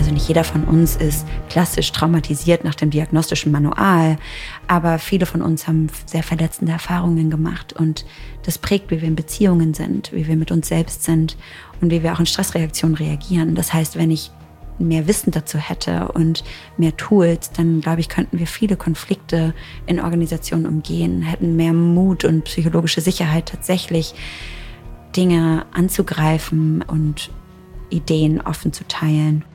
Also nicht jeder von uns ist klassisch traumatisiert nach dem diagnostischen Manual, aber viele von uns haben sehr verletzende Erfahrungen gemacht und das prägt, wie wir in Beziehungen sind, wie wir mit uns selbst sind und wie wir auch in Stressreaktionen reagieren. Das heißt, wenn ich mehr Wissen dazu hätte und mehr Tools, dann glaube ich, könnten wir viele Konflikte in Organisationen umgehen, hätten mehr Mut und psychologische Sicherheit, tatsächlich Dinge anzugreifen und Ideen offen zu teilen.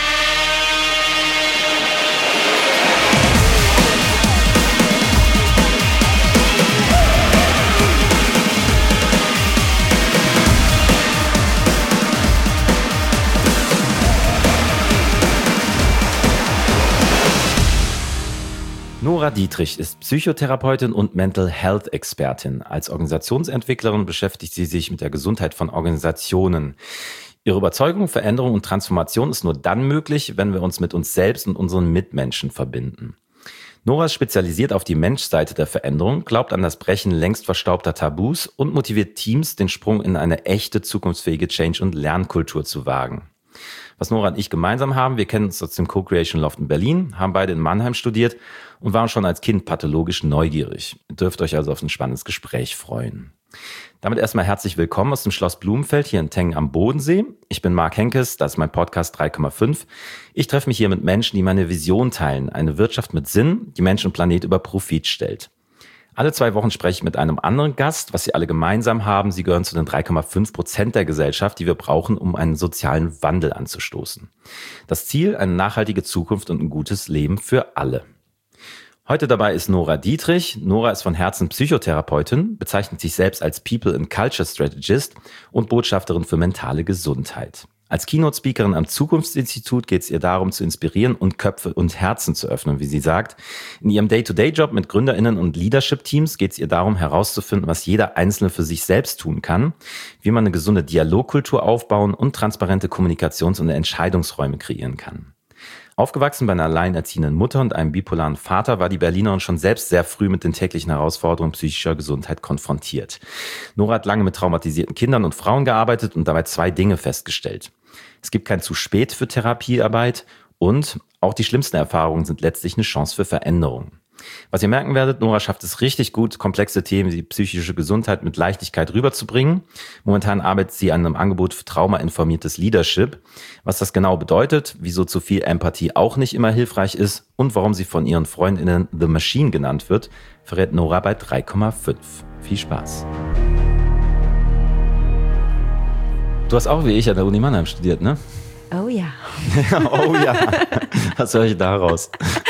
Nora Dietrich ist Psychotherapeutin und Mental Health Expertin. Als Organisationsentwicklerin beschäftigt sie sich mit der Gesundheit von Organisationen. Ihre Überzeugung, Veränderung und Transformation ist nur dann möglich, wenn wir uns mit uns selbst und unseren Mitmenschen verbinden. Nora ist spezialisiert auf die Menschseite der Veränderung, glaubt an das Brechen längst verstaubter Tabus und motiviert Teams, den Sprung in eine echte, zukunftsfähige Change- und Lernkultur zu wagen. Was Nora und ich gemeinsam haben, wir kennen uns aus dem Co-Creation Loft in Berlin, haben beide in Mannheim studiert und waren schon als Kind pathologisch neugierig. Ihr dürft euch also auf ein spannendes Gespräch freuen. Damit erstmal herzlich willkommen aus dem Schloss Blumenfeld hier in Tengen am Bodensee. Ich bin Marc Henkes, das ist mein Podcast 3,5. Ich treffe mich hier mit Menschen, die meine Vision teilen. Eine Wirtschaft mit Sinn, die Mensch und Planet über Profit stellt. Alle 2 Wochen spreche ich mit einem anderen Gast. Was sie alle gemeinsam haben, sie gehören zu den 3,5% der Gesellschaft, die wir brauchen, um einen sozialen Wandel anzustoßen. Das Ziel, eine nachhaltige Zukunft und ein gutes Leben für alle. Heute dabei ist Nora Dietrich. Nora ist von Herzen Psychotherapeutin, bezeichnet sich selbst als People and Culture Strategist und Botschafterin für mentale Gesundheit. Als Keynote-Speakerin am Zukunftsinstitut geht es ihr darum, zu inspirieren und Köpfe und Herzen zu öffnen, wie sie sagt. In ihrem Day-to-Day-Job mit GründerInnen und Leadership-Teams geht es ihr darum, herauszufinden, was jeder Einzelne für sich selbst tun kann, wie man eine gesunde Dialogkultur aufbauen und transparente Kommunikations- und Entscheidungsräume kreieren kann. Aufgewachsen bei einer alleinerziehenden Mutter und einem bipolaren Vater war die Berlinerin schon selbst sehr früh mit den täglichen Herausforderungen psychischer Gesundheit konfrontiert. Nora hat lange mit traumatisierten Kindern und Frauen gearbeitet und dabei 2 Dinge festgestellt. Es gibt kein zu spät für Therapiearbeit und auch die schlimmsten Erfahrungen sind letztlich eine Chance für Veränderung. Was ihr merken werdet, Nora schafft es richtig gut, komplexe Themen wie die psychische Gesundheit mit Leichtigkeit rüberzubringen. Momentan arbeitet sie an einem Angebot für traumainformiertes Leadership. Was das genau bedeutet, wieso zu viel Empathie auch nicht immer hilfreich ist und warum sie von ihren FreundInnen The Machine genannt wird, verrät Nora bei 3,5. Viel Spaß. Du hast auch wie ich an der Uni Mannheim studiert, ne? Oh ja. Oh ja. Was höre ich daraus?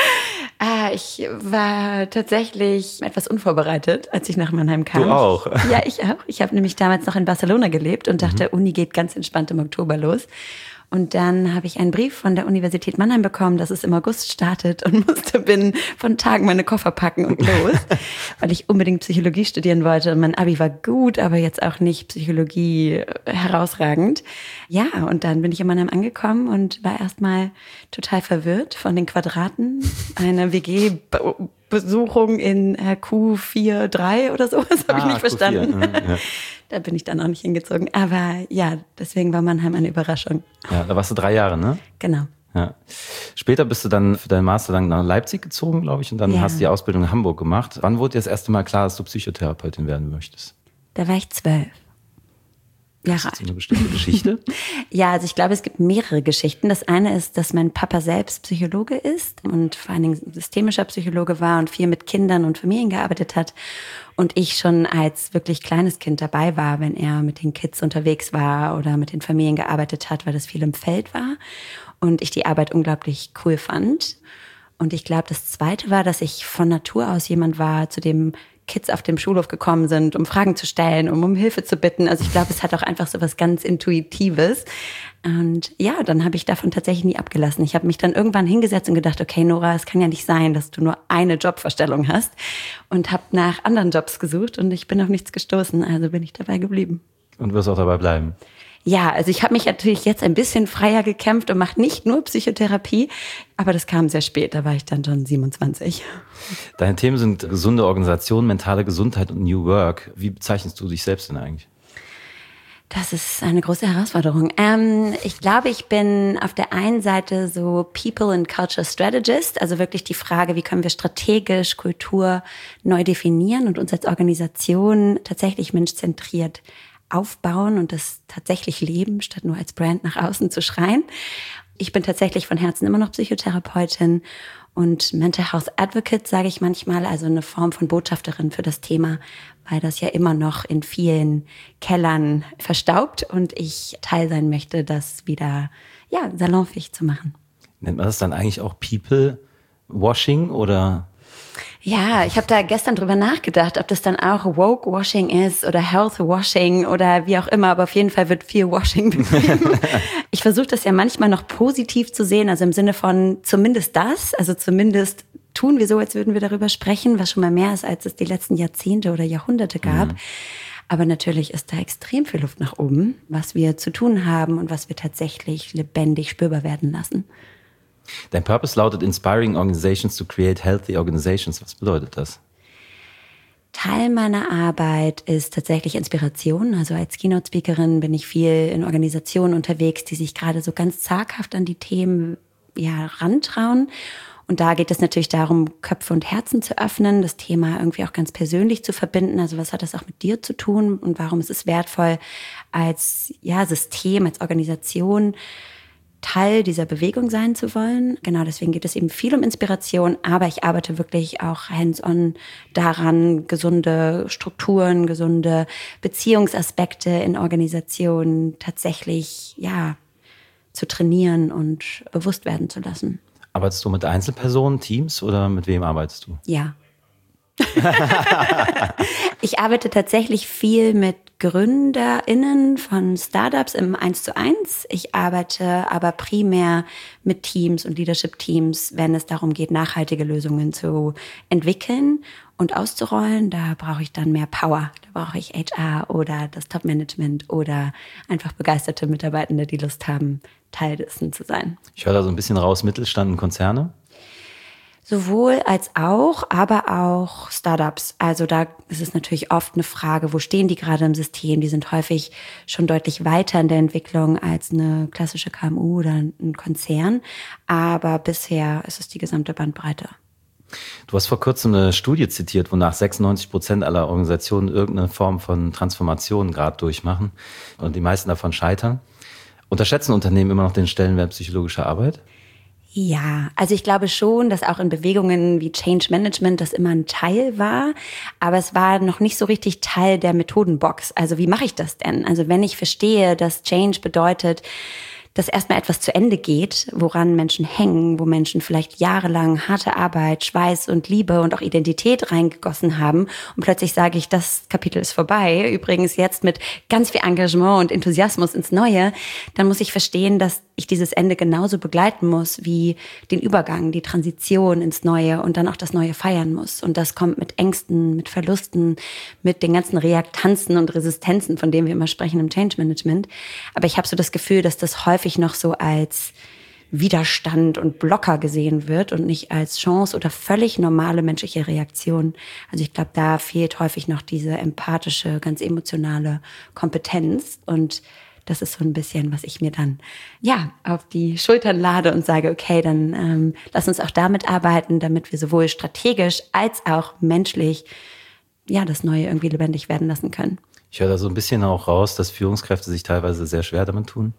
Ich war tatsächlich etwas unvorbereitet, als ich nach Mannheim kam. Du auch? Ja, ich auch. Ich habe nämlich damals noch in Barcelona gelebt und dachte, Uni geht ganz entspannt im Oktober los. Und dann habe ich einen Brief von der Universität Mannheim bekommen, dass es im August startet und musste binnen von Tagen meine Koffer packen und los, weil ich unbedingt Psychologie studieren wollte. Und mein Abi war gut, aber jetzt auch nicht Psychologie herausragend. Ja, und dann bin ich in Mannheim angekommen und war erstmal total verwirrt von den Quadraten. Eine WG-Besuchung in Q4-3 oder sowas habe ich nicht verstanden. Ja. Da bin ich dann auch nicht hingezogen. Aber ja, deswegen war Mannheim eine Überraschung. Ja, da warst du 3 Jahre, ne? Genau. Ja. Später bist du dann für deinen Master dann nach Leipzig gezogen, glaube ich, und dann hast du die Ausbildung in Hamburg gemacht. Wann wurde dir das erste Mal klar, dass du Psychotherapeutin werden möchtest? Da war ich 12 Jahre alt. Ist das eine bestimmte Geschichte? Ja, also ich glaube, es gibt mehrere Geschichten. Das eine ist, dass mein Papa selbst Psychologe ist und vor allen Dingen systemischer Psychologe war und viel mit Kindern und Familien gearbeitet hat. Und ich schon als wirklich kleines Kind dabei war, wenn er mit den Kids unterwegs war oder mit den Familien gearbeitet hat, weil das viel im Feld war. Und ich die Arbeit unglaublich cool fand. Und ich glaube, das Zweite war, dass ich von Natur aus jemand war, zu dem Kids auf dem Schulhof gekommen sind, um Fragen zu stellen, um Hilfe zu bitten. Also ich glaube, es hat auch einfach so was ganz Intuitives. Und ja, dann habe ich davon tatsächlich nie abgelassen. Ich habe mich dann irgendwann hingesetzt und gedacht, okay, Nora, es kann ja nicht sein, dass du nur eine Jobvorstellung hast. Und habe nach anderen Jobs gesucht und ich bin auf nichts gestoßen. Also bin ich dabei geblieben. Und wirst auch dabei bleiben? Ja, also ich habe mich natürlich jetzt ein bisschen freier gekämpft und mache nicht nur Psychotherapie, aber das kam sehr spät, da war ich dann schon 27. Deine Themen sind gesunde Organisation, mentale Gesundheit und New Work. Wie bezeichnest du dich selbst denn eigentlich? Das ist eine große Herausforderung. Ich glaube, ich bin auf der einen Seite so People and Culture Strategist, also wirklich die Frage, wie können wir strategisch Kultur neu definieren und uns als Organisation tatsächlich menschzentriert aufbauen und das tatsächlich leben, statt nur als Brand nach außen zu schreien. Ich bin tatsächlich von Herzen immer noch Psychotherapeutin und Mental Health Advocate, sage ich manchmal, also eine Form von Botschafterin für das Thema, weil das ja immer noch in vielen Kellern verstaubt und ich Teil sein möchte, das wieder salonfähig zu machen. Nennt man das dann eigentlich auch People-Washing oder? Ja, ich habe da gestern drüber nachgedacht, ob das dann auch Woke-Washing ist oder Health-Washing oder wie auch immer, aber auf jeden Fall wird viel Washing betrieben. Ich versuche das ja manchmal noch positiv zu sehen, also im Sinne von zumindest das, also zumindest tun wir so, als würden wir darüber sprechen, was schon mal mehr ist, als es die letzten Jahrzehnte oder Jahrhunderte gab. Mhm. Aber natürlich ist da extrem viel Luft nach oben, was wir zu tun haben und was wir tatsächlich lebendig spürbar werden lassen. Dein Purpose lautet Inspiring Organizations to Create Healthy Organizations. Was bedeutet das? Teil meiner Arbeit ist tatsächlich Inspiration. Also als Keynote-Speakerin bin ich viel in Organisationen unterwegs, die sich gerade so ganz zaghaft an die Themen rantrauen. Und da geht es natürlich darum, Köpfe und Herzen zu öffnen, das Thema irgendwie auch ganz persönlich zu verbinden. Also was hat das auch mit dir zu tun und warum ist es wertvoll, als System, als Organisation Teil dieser Bewegung sein zu wollen. Genau, deswegen geht es eben viel um Inspiration, aber ich arbeite wirklich auch hands-on daran, gesunde Strukturen, gesunde Beziehungsaspekte in Organisationen tatsächlich, zu trainieren und bewusst werden zu lassen. Arbeitest du mit Einzelpersonen, Teams oder mit wem arbeitest du? Ja. Ich arbeite tatsächlich viel mit GründerInnen von Startups im 1:1. Ich arbeite aber primär mit Teams und Leadership-Teams, wenn es darum geht, nachhaltige Lösungen zu entwickeln und auszurollen. Da brauche ich dann mehr Power. Da brauche ich HR oder das Top-Management oder einfach begeisterte Mitarbeitende, die Lust haben, Teil dessen zu sein. Ich höre da so ein bisschen raus, Mittelstand und Konzerne. Sowohl als auch, aber auch Startups. Also da ist es natürlich oft eine Frage, wo stehen die gerade im System? Die sind häufig schon deutlich weiter in der Entwicklung als eine klassische KMU oder ein Konzern. Aber bisher ist es die gesamte Bandbreite. Du hast vor kurzem eine Studie zitiert, wonach 96% aller Organisationen irgendeine Form von Transformation gerade durchmachen und die meisten davon scheitern. Unterschätzen Unternehmen immer noch den Stellenwert psychologischer Arbeit? Ja, also ich glaube schon, dass auch in Bewegungen wie Change Management das immer ein Teil war, aber es war noch nicht so richtig Teil der Methodenbox. Also wie mache ich das denn? Also wenn ich verstehe, dass Change bedeutet, dass erstmal etwas zu Ende geht, woran Menschen hängen, wo Menschen vielleicht jahrelang harte Arbeit, Schweiß und Liebe und auch Identität reingegossen haben und plötzlich sage ich, das Kapitel ist vorbei, übrigens jetzt mit ganz viel Engagement und Enthusiasmus ins Neue, dann muss ich verstehen, dass ich dieses Ende genauso begleiten muss wie den Übergang, die Transition ins Neue und dann auch das Neue feiern muss. Und das kommt mit Ängsten, mit Verlusten, mit den ganzen Reaktanzen und Resistenzen, von denen wir immer sprechen im Change Management. Aber ich habe so das Gefühl, dass das häufig noch so als Widerstand und Blocker gesehen wird und nicht als Chance oder völlig normale menschliche Reaktion. Also ich glaube, da fehlt häufig noch diese empathische, ganz emotionale Kompetenz und das ist so ein bisschen, was ich mir dann auf die Schultern lade und sage, okay, dann lass uns auch damit arbeiten, damit wir sowohl strategisch als auch menschlich das Neue irgendwie lebendig werden lassen können. Ich höre da so ein bisschen auch raus, dass Führungskräfte sich teilweise sehr schwer damit tun.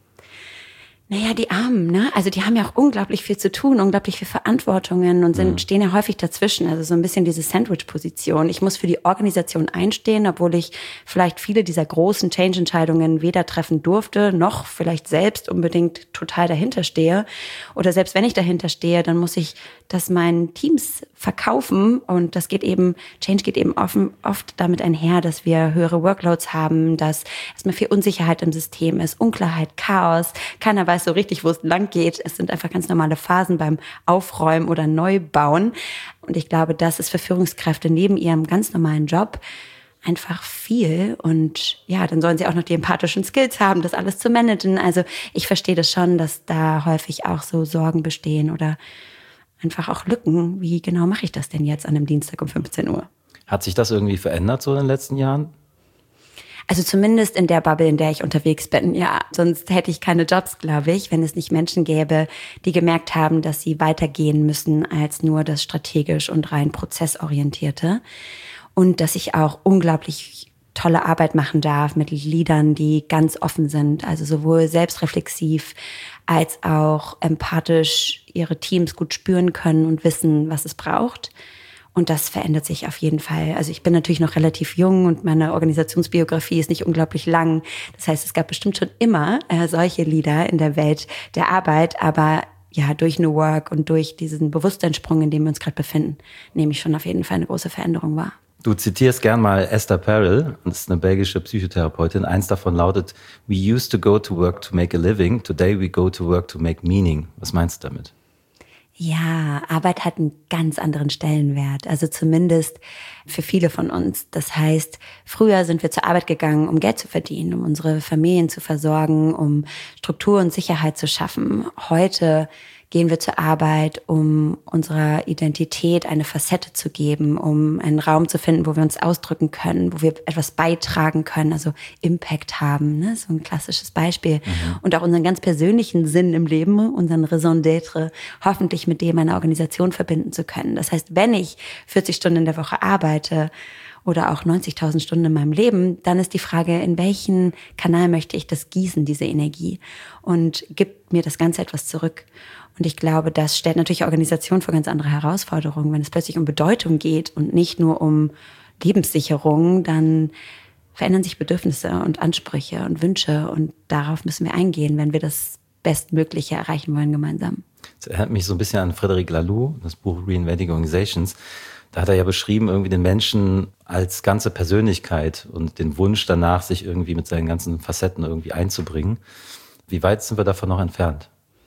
Naja, die Armen, ne? Also die haben ja auch unglaublich viel zu tun, unglaublich viel Verantwortungen und stehen ja häufig dazwischen. Also so ein bisschen diese Sandwich-Position. Ich muss für die Organisation einstehen, obwohl ich vielleicht viele dieser großen Change-Entscheidungen weder treffen durfte, noch vielleicht selbst unbedingt total dahinter stehe. Oder selbst wenn ich dahinter stehe, dann muss ich das meinen Teams verkaufen. Und das geht eben, Change geht eben oft damit einher, dass wir höhere Workloads haben, dass erstmal viel Unsicherheit im System ist, Unklarheit, Chaos. Keiner weiß so richtig, wo es lang geht. Es sind einfach ganz normale Phasen beim Aufräumen oder Neubauen. Und ich glaube, das ist für Führungskräfte neben ihrem ganz normalen Job einfach viel. Und dann sollen sie auch noch die empathischen Skills haben, das alles zu managen. Also ich verstehe das schon, dass da häufig auch so Sorgen bestehen oder einfach auch Lücken. Wie genau mache ich das denn jetzt an einem Dienstag um 15 Uhr? Hat sich das irgendwie verändert so in den letzten Jahren? Also zumindest in der Bubble, in der ich unterwegs bin, ja. Sonst hätte ich keine Jobs, glaube ich, wenn es nicht Menschen gäbe, die gemerkt haben, dass sie weitergehen müssen als nur das strategisch und rein prozessorientierte. Und dass ich auch unglaublich tolle Arbeit machen darf mit Leadern, die ganz offen sind, also sowohl selbstreflexiv als auch empathisch ihre Teams gut spüren können und wissen, was es braucht. Und das verändert sich auf jeden Fall. Also ich bin natürlich noch relativ jung und meine Organisationsbiografie ist nicht unglaublich lang. Das heißt, es gab bestimmt schon immer solche Leader in der Welt der Arbeit, aber ja, durch New Work und durch diesen Bewusstseinssprung, in dem wir uns gerade befinden, nehme ich schon auf jeden Fall eine große Veränderung wahr. Du zitierst gern mal Esther Perel, das ist eine belgische Psychotherapeutin. Eins davon lautet, we used to go to work to make a living, today we go to work to make meaning. Was meinst du damit? Ja, Arbeit hat einen ganz anderen Stellenwert, also zumindest für viele von uns. Das heißt, früher sind wir zur Arbeit gegangen, um Geld zu verdienen, um unsere Familien zu versorgen, um Struktur und Sicherheit zu schaffen. Heute gehen wir zur Arbeit, um unserer Identität eine Facette zu geben, um einen Raum zu finden, wo wir uns ausdrücken können, wo wir etwas beitragen können, also Impact haben, ne? So ein klassisches Beispiel. Und auch unseren ganz persönlichen Sinn im Leben, unseren Raison d'être, hoffentlich mit dem einer Organisation verbinden zu können. Das heißt, wenn ich 40 Stunden in der Woche arbeite oder auch 90.000 Stunden in meinem Leben, dann ist die Frage, in welchen Kanal möchte ich das gießen, diese Energie? Und gibt mir das Ganze etwas zurück? Und ich glaube, das stellt natürlich Organisation vor ganz andere Herausforderungen. Wenn es plötzlich um Bedeutung geht und nicht nur um Lebenssicherung, dann verändern sich Bedürfnisse und Ansprüche und Wünsche. Und darauf müssen wir eingehen, wenn wir das Bestmögliche erreichen wollen gemeinsam. Das erinnert mich so ein bisschen an Frédéric Laloux, das Buch Reinventing Organizations. Da hat er ja beschrieben, irgendwie den Menschen als ganze Persönlichkeit und den Wunsch danach, sich irgendwie mit seinen ganzen Facetten irgendwie einzubringen. Wie weit sind wir davon noch entfernt?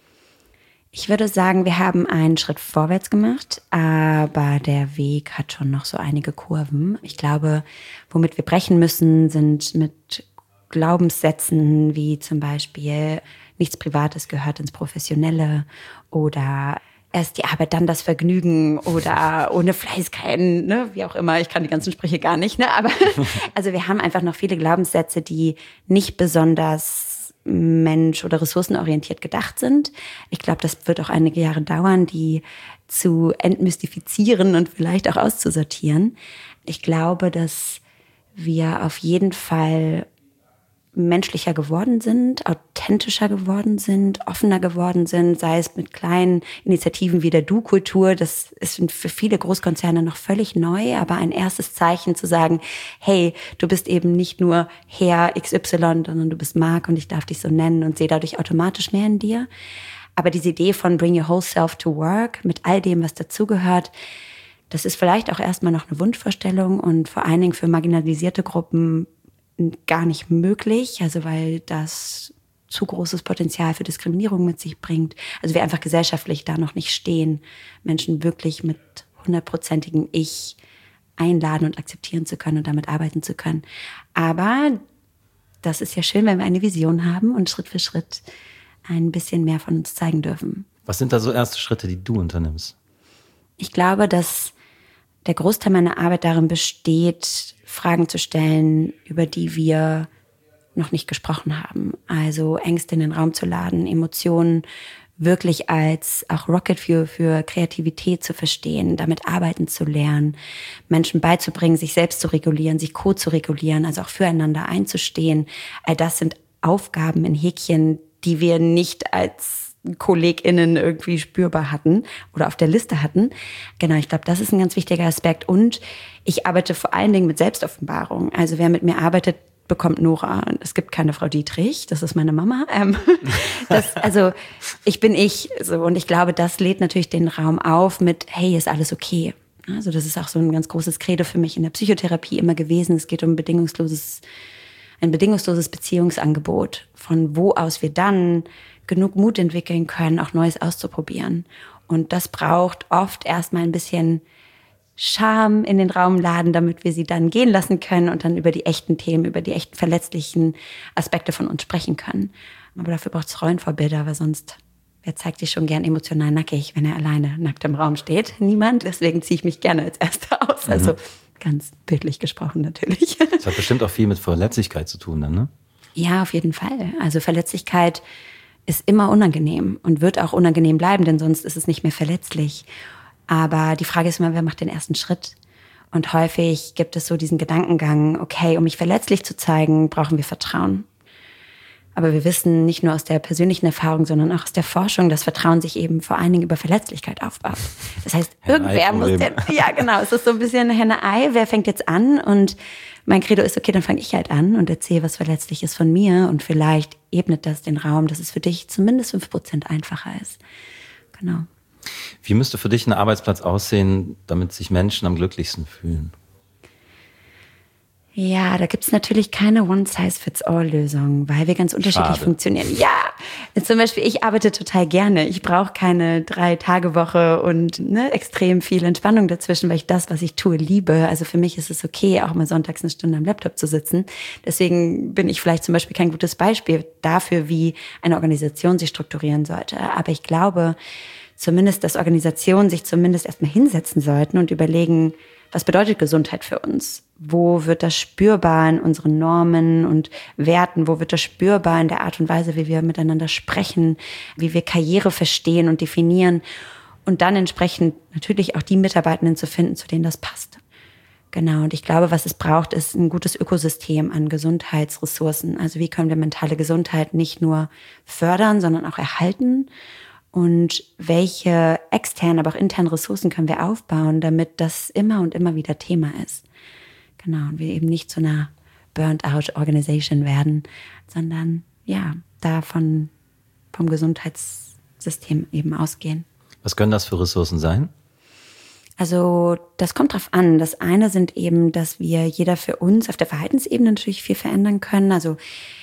Ich würde sagen, wir haben einen Schritt vorwärts gemacht, aber der Weg hat schon noch so einige Kurven. Ich glaube, womit wir brechen müssen, sind mit Glaubenssätzen wie zum Beispiel nichts Privates gehört ins Professionelle oder erst die Arbeit, dann das Vergnügen oder ohne Fleiß kein, ne, wie auch immer. Ich kann die ganzen Sprüche gar nicht, ne, aber also wir haben einfach noch viele Glaubenssätze, die nicht besonders mensch- oder ressourcenorientiert gedacht sind. Ich glaube, das wird auch einige Jahre dauern, die zu entmystifizieren und vielleicht auch auszusortieren. Ich glaube, dass wir auf jeden Fall menschlicher geworden sind, authentischer geworden sind, offener geworden sind, sei es mit kleinen Initiativen wie der Du-Kultur. Das ist für viele Großkonzerne noch völlig neu, aber ein erstes Zeichen zu sagen, hey, du bist eben nicht nur Herr XY, sondern du bist Marc und ich darf dich so nennen und sehe dadurch automatisch mehr in dir. Aber diese Idee von Bring Your Whole Self to Work mit all dem, was dazugehört, das ist vielleicht auch erstmal noch eine Wunschvorstellung und vor allen Dingen für marginalisierte Gruppen gar nicht möglich, also weil das zu großes Potenzial für Diskriminierung mit sich bringt. Also wir einfach gesellschaftlich da noch nicht stehen, Menschen wirklich mit 100%igem Ich einladen und akzeptieren zu können und damit arbeiten zu können. Aber das ist ja schön, wenn wir eine Vision haben und Schritt für Schritt ein bisschen mehr von uns zeigen dürfen. Was sind da so erste Schritte, die du unternimmst? Ich glaube, dass der Großteil meiner Arbeit darin besteht, Fragen zu stellen, über die wir noch nicht gesprochen haben. Also Ängste in den Raum zu laden, Emotionen wirklich als auch Rocket Fuel für Kreativität zu verstehen, damit arbeiten zu lernen, Menschen beizubringen, sich selbst zu regulieren, sich co-zu-regulieren, also auch füreinander einzustehen. All das sind Aufgaben in Häkchen, die wir nicht als KollegInnen irgendwie spürbar hatten oder auf der Liste hatten. Genau, ich glaube, das ist ein ganz wichtiger Aspekt. Und ich arbeite vor allen Dingen mit Selbstoffenbarung. Also wer mit mir arbeitet, bekommt Nora. Es gibt keine Frau Dietrich, das ist meine Mama. Also ich bin ich. So, und ich glaube, das lädt natürlich den Raum auf mit, hey, ist alles okay. Also das ist auch so ein ganz großes Credo für mich in der Psychotherapie immer gewesen. Es geht um ein bedingungsloses Beziehungsangebot, von wo aus wir dann genug Mut entwickeln können, auch Neues auszuprobieren. Und das braucht oft erstmal ein bisschen Scham in den Raum laden, damit wir sie dann gehen lassen können und dann über die echten Themen, über die echten verletzlichen Aspekte von uns sprechen können. Aber dafür braucht es Rollenvorbilder, weil sonst, wer zeigt sich schon gern emotional nackig, wenn er alleine nackt im Raum steht? Niemand. Deswegen ziehe ich mich gerne als Erster aus. Also ganz bildlich gesprochen natürlich. Das hat bestimmt auch viel mit Verletzlichkeit zu tun dann, ne? Ja, auf jeden Fall. Also Verletzlichkeit ist immer unangenehm und wird auch unangenehm bleiben, denn sonst ist es nicht mehr verletzlich. Aber die Frage ist immer, wer macht den ersten Schritt? Und häufig gibt es so diesen Gedankengang, okay, um mich verletzlich zu zeigen, brauchen wir Vertrauen. Aber wir wissen nicht nur aus der persönlichen Erfahrung, sondern auch aus der Forschung, dass Vertrauen sich eben vor allen Dingen über Verletzlichkeit aufbaut. Das heißt, irgendwer muss ja genau, es ist so ein bisschen Henne-Ei, wer fängt jetzt an? Und mein Credo ist, okay, dann fange ich halt an und erzähle was Verletzliches von mir und vielleicht ebnet das den Raum, dass es für dich zumindest 5% einfacher ist. Genau. Wie müsste für dich ein Arbeitsplatz aussehen, damit sich Menschen am glücklichsten fühlen? Ja, da gibt's natürlich keine One-Size-Fits-All-Lösung, weil wir ganz unterschiedlich funktionieren. Ja, zum Beispiel, ich arbeite total gerne. Ich brauche keine 3-Tage-Woche und extrem viel Entspannung dazwischen, weil ich das, was ich tue, liebe. Also für mich ist es okay, auch mal sonntags eine Stunde am Laptop zu sitzen. Deswegen bin ich vielleicht zum Beispiel kein gutes Beispiel dafür, wie eine Organisation sich strukturieren sollte. Aber ich glaube zumindest, dass Organisationen sich zumindest erstmal hinsetzen sollten und überlegen, was bedeutet Gesundheit für uns? Wo wird das spürbar in unseren Normen und Werten? Wo wird das spürbar in der Art und Weise, wie wir miteinander sprechen, wie wir Karriere verstehen und definieren? Und dann entsprechend natürlich auch die Mitarbeitenden zu finden, zu denen das passt. Genau, und ich glaube, was es braucht, ist ein gutes Ökosystem an Gesundheitsressourcen. Also wie können wir mentale Gesundheit nicht nur fördern, sondern auch erhalten? Und welche externen, aber auch internen Ressourcen können wir aufbauen, damit das immer und immer wieder Thema ist. Genau, und wir eben nicht zu einer Burnt-out-Organisation werden, sondern ja, davon vom Gesundheitssystem eben ausgehen. Was können das für Ressourcen sein? Also das kommt drauf an. Das eine sind eben, dass wir jeder für uns auf der Verhaltensebene natürlich viel verändern können. Also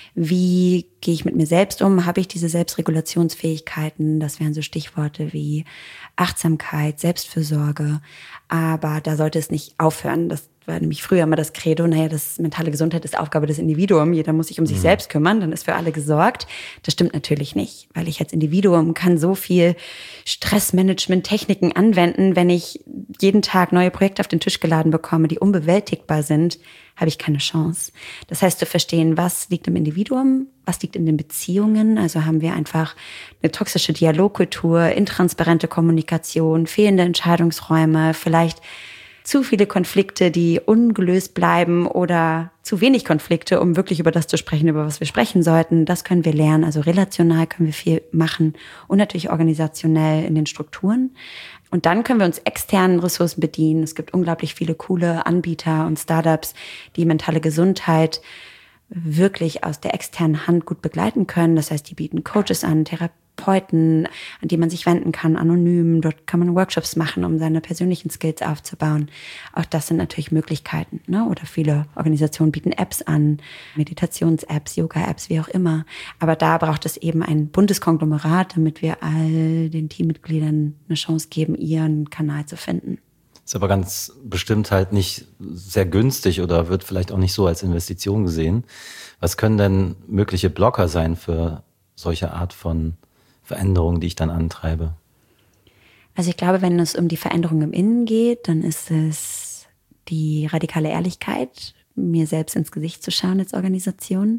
wie gehe ich mit mir selbst um? Habe ich diese Selbstregulationsfähigkeiten? Das wären so Stichworte wie Achtsamkeit, Selbstfürsorge. Aber da sollte es nicht aufhören. Das war nämlich früher immer das Credo, das mentale Gesundheit ist Aufgabe des Individuums. Jeder muss sich um sich selbst kümmern, dann ist für alle gesorgt. Das stimmt natürlich nicht, weil ich als Individuum kann so viel Stressmanagement-Techniken anwenden. Wenn ich jeden Tag neue Projekte auf den Tisch geladen bekomme, die unbewältigbar sind, habe ich keine Chance. Das heißt, zu verstehen, was liegt im Individuum, was liegt in den Beziehungen. Also haben wir einfach eine toxische Dialogkultur, intransparente Kommunikation, fehlende Entscheidungsräume, vielleicht zu viele Konflikte, die ungelöst bleiben oder zu wenig Konflikte, um wirklich über das zu sprechen, über was wir sprechen sollten. Das können wir lernen. Also relational können wir viel machen und natürlich organisationell in den Strukturen. Und dann können wir uns externen Ressourcen bedienen. Es gibt unglaublich viele coole Anbieter und Startups, die mentale Gesundheit wirklich aus der externen Hand gut begleiten können. Das heißt, die bieten Coaches an, Therapeuten, an die man sich wenden kann, anonym. Dort kann man Workshops machen, um seine persönlichen Skills aufzubauen. Auch das sind natürlich Möglichkeiten, Oder viele Organisationen bieten Apps an, Meditations-Apps, Yoga-Apps, wie auch immer. Aber da braucht es eben ein buntes Konglomerat, damit wir all den Teammitgliedern eine Chance geben, ihren Kanal zu finden. Ist aber ganz bestimmt halt nicht sehr günstig oder wird vielleicht auch nicht so als Investition gesehen. Was können denn mögliche Blocker sein für solche Art von Veränderungen, die ich dann antreibe? Also ich glaube, wenn es um die Veränderung im Innen geht, dann ist es die radikale Ehrlichkeit, mir selbst ins Gesicht zu schauen als Organisation.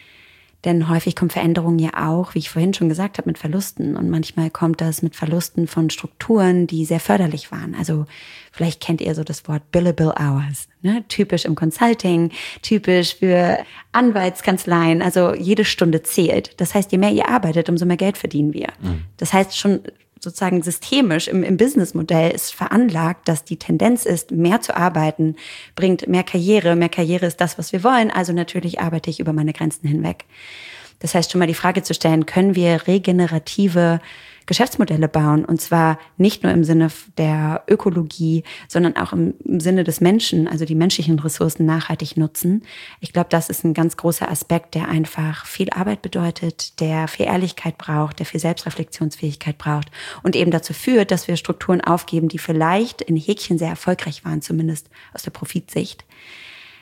Denn häufig kommt Veränderung ja auch, wie ich vorhin schon gesagt habe, mit Verlusten. Und manchmal kommt das mit Verlusten von Strukturen, die sehr förderlich waren. Also vielleicht kennt ihr so das Wort Billable Hours. Typisch im Consulting, typisch für Anwaltskanzleien. Also jede Stunde zählt. Das heißt, je mehr ihr arbeitet, umso mehr Geld verdienen wir. Das heißt schon sozusagen systemisch im Businessmodell ist veranlagt, dass die Tendenz ist, mehr zu arbeiten, bringt mehr Karriere. Mehr Karriere ist das, was wir wollen. Also natürlich arbeite ich über meine Grenzen hinweg. Das heißt, schon mal die Frage zu stellen, können wir regenerative Geschäftsmodelle bauen? Und zwar nicht nur im Sinne der Ökologie, sondern auch im Sinne des Menschen, also die menschlichen Ressourcen nachhaltig nutzen. Ich glaube, das ist ein ganz großer Aspekt, der einfach viel Arbeit bedeutet, der viel Ehrlichkeit braucht, der viel Selbstreflexionsfähigkeit braucht und eben dazu führt, dass wir Strukturen aufgeben, die vielleicht in Häkchen sehr erfolgreich waren, zumindest aus der Profitsicht.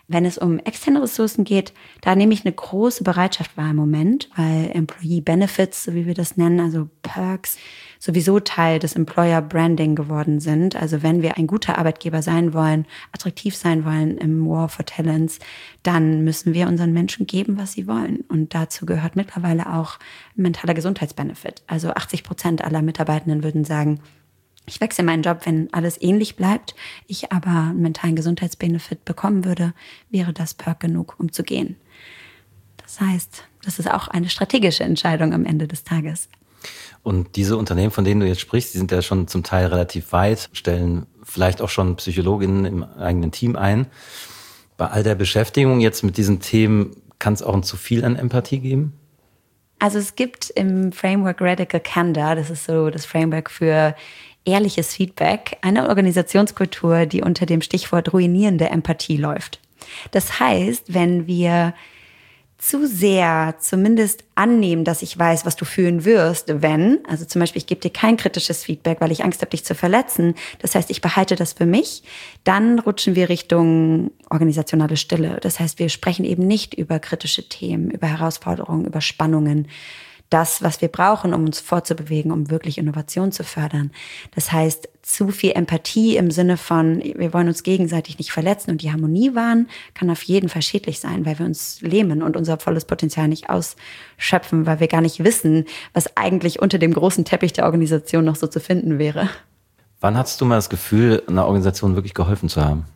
Wenn es um externe Ressourcen geht, da nehme ich eine große Bereitschaft wahr im Moment, weil Employee Benefits, so wie wir das nennen, also Perks, sowieso Teil des Employer Branding geworden sind. Also wenn wir ein guter Arbeitgeber sein wollen, attraktiv sein wollen im War for Talents, dann müssen wir unseren Menschen geben, was sie wollen. Und dazu gehört mittlerweile auch mentaler Gesundheitsbenefit. Also 80% aller Mitarbeitenden würden sagen, ich wechsle meinen Job, wenn alles ähnlich bleibt, ich aber einen mentalen Gesundheitsbenefit bekommen würde, wäre das Perk genug, um zu gehen. Das heißt, das ist auch eine strategische Entscheidung am Ende des Tages. Und diese Unternehmen, von denen du jetzt sprichst, die sind ja schon zum Teil relativ weit, stellen vielleicht auch schon Psychologinnen im eigenen Team ein. Bei all der Beschäftigung jetzt mit diesen Themen, kann es auch ein zu viel an Empathie geben? Also es gibt im Framework Radical Candor, das ist so das Framework für ehrliches Feedback, eine Organisationskultur, die unter dem Stichwort ruinierende Empathie läuft. Das heißt, wenn wir zu sehr zumindest annehmen, dass ich weiß, was du fühlen wirst, also zum Beispiel, ich gebe dir kein kritisches Feedback, weil ich Angst habe, dich zu verletzen. Das heißt, ich behalte das für mich. Dann rutschen wir Richtung organisationale Stille. Das heißt, wir sprechen eben nicht über kritische Themen, über Herausforderungen, über Spannungen. Das, was wir brauchen, um uns fortzubewegen, um wirklich Innovation zu fördern. Das heißt, zu viel Empathie im Sinne von, wir wollen uns gegenseitig nicht verletzen und die Harmonie wahren, kann auf jeden Fall schädlich sein, weil wir uns lähmen und unser volles Potenzial nicht ausschöpfen, weil wir gar nicht wissen, was eigentlich unter dem großen Teppich der Organisation noch so zu finden wäre. Wann hattest du mal das Gefühl, einer Organisation wirklich geholfen zu haben?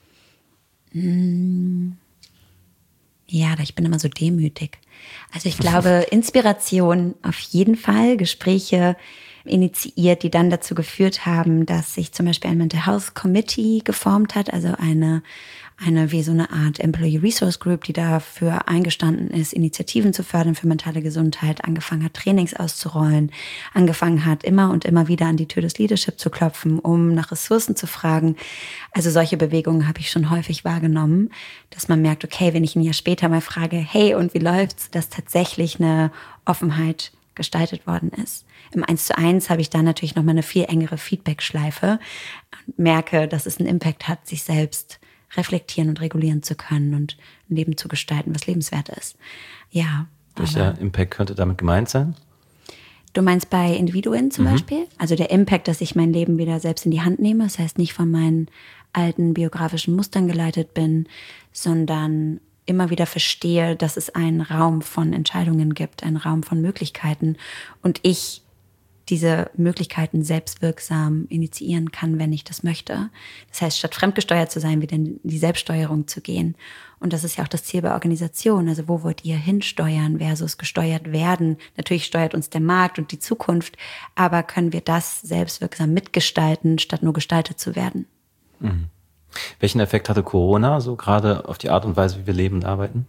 Ja, ich bin immer so demütig. Also ich glaube, Inspiration auf jeden Fall, Gespräche initiiert, die dann dazu geführt haben, dass sich zum Beispiel ein Mental Health Committee geformt hat, also eine wie so eine Art Employee Resource Group, die dafür eingestanden ist, Initiativen zu fördern für mentale Gesundheit, angefangen hat, Trainings auszurollen, angefangen hat, immer und immer wieder an die Tür des Leadership zu klopfen, um nach Ressourcen zu fragen. Also solche Bewegungen habe ich schon häufig wahrgenommen, dass man merkt, okay, wenn ich ein Jahr später mal frage, hey, und wie läuft's, dass tatsächlich eine Offenheit gestaltet worden ist. Im 1:1 habe ich dann natürlich nochmal eine viel engere Feedback-Schleife und merke, dass es einen Impact hat, sich selbst reflektieren und regulieren zu können und ein Leben zu gestalten, was lebenswert ist. Ja. Welcher Impact könnte damit gemeint sein? Du meinst bei Individuen zum Beispiel? Also der Impact, dass ich mein Leben wieder selbst in die Hand nehme, das heißt nicht von meinen alten biografischen Mustern geleitet bin, sondern immer wieder verstehe, dass es einen Raum von Entscheidungen gibt, einen Raum von Möglichkeiten und ich diese Möglichkeiten selbstwirksam initiieren kann, wenn ich das möchte. Das heißt, statt fremdgesteuert zu sein, wieder in die Selbststeuerung zu gehen. Und das ist ja auch das Ziel bei Organisationen. Also wo wollt ihr hinsteuern versus gesteuert werden? Natürlich steuert uns der Markt und die Zukunft, aber können wir das selbstwirksam mitgestalten, statt nur gestaltet zu werden? Mhm. Welchen Effekt hatte Corona so gerade auf die Art und Weise, wie wir leben und arbeiten?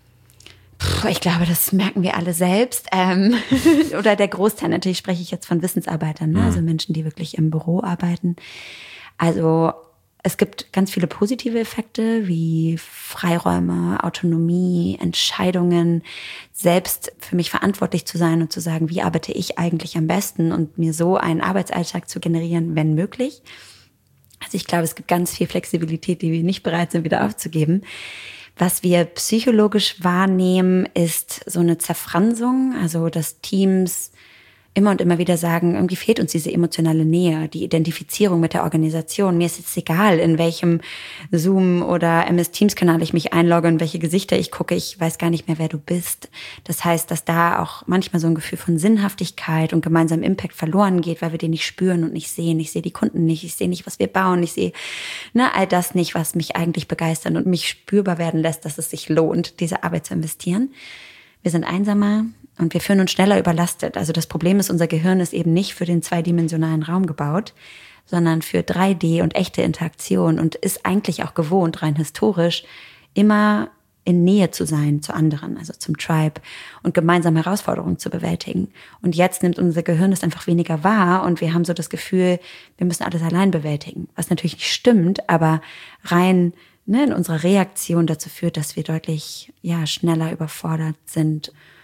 Ich glaube, das merken wir alle selbst. Oder der Großteil, natürlich spreche ich jetzt von Wissensarbeitern, ne? Also Menschen, die wirklich im Büro arbeiten. Also es gibt ganz viele positive Effekte wie Freiräume, Autonomie, Entscheidungen, selbst für mich verantwortlich zu sein und zu sagen, wie arbeite ich eigentlich am besten und mir so einen Arbeitsalltag zu generieren, wenn möglich. Also ich glaube, es gibt ganz viel Flexibilität, die wir nicht bereit sind, wieder aufzugeben. Was wir psychologisch wahrnehmen, ist so eine Zerfransung, also dass Teams immer und immer wieder sagen, irgendwie fehlt uns diese emotionale Nähe, die Identifizierung mit der Organisation. Mir ist jetzt egal, in welchem Zoom- oder MS-Teams-Kanal ich mich einlogge und welche Gesichter ich gucke. Ich weiß gar nicht mehr, wer du bist. Das heißt, dass da auch manchmal so ein Gefühl von Sinnhaftigkeit und gemeinsamem Impact verloren geht, weil wir den nicht spüren und nicht sehen. Ich sehe die Kunden nicht, ich sehe nicht, was wir bauen, ich sehe all das nicht, was mich eigentlich begeistert und mich spürbar werden lässt, dass es sich lohnt, diese Arbeit zu investieren. Wir sind einsamer und wir fühlen uns schneller überlastet. Also das Problem ist, unser Gehirn ist eben nicht für den zweidimensionalen Raum gebaut, sondern für 3D und echte Interaktion und ist eigentlich auch gewohnt, rein historisch, immer in Nähe zu sein zu anderen, also zum Tribe und gemeinsam Herausforderungen zu bewältigen. Und jetzt nimmt unser Gehirn es einfach weniger wahr und wir haben so das Gefühl, wir müssen alles allein bewältigen. Was natürlich nicht stimmt, aber rein in unserer Reaktion dazu führt, dass wir deutlich schneller überfordert sind,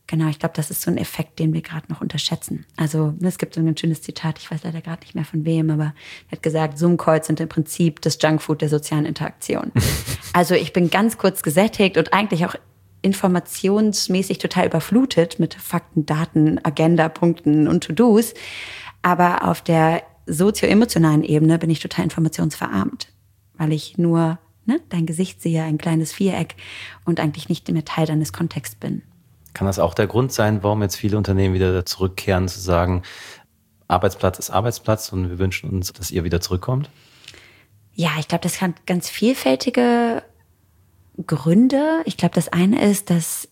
Genau, ich glaube, das ist so ein Effekt, den wir gerade noch unterschätzen. Also es gibt so ein schönes Zitat, ich weiß leider gerade nicht mehr von wem, aber er hat gesagt, Zoom-Calls sind im Prinzip das Junkfood der sozialen Interaktion. Also ich bin ganz kurz gesättigt und eigentlich auch informationsmäßig total überflutet mit Fakten, Daten, Agenda-Punkten und To-Dos. Aber auf der sozio-emotionalen Ebene bin ich total informationsverarmt, weil ich nur dein Gesicht sehe, ein kleines Viereck und eigentlich nicht mehr Teil deines Kontexts bin. Kann das auch der Grund sein, warum jetzt viele Unternehmen wieder zurückkehren, zu sagen, Arbeitsplatz ist Arbeitsplatz und wir wünschen uns, dass ihr wieder zurückkommt? Ja, ich glaube, das hat ganz vielfältige Gründe. Ich glaube, das eine ist, dass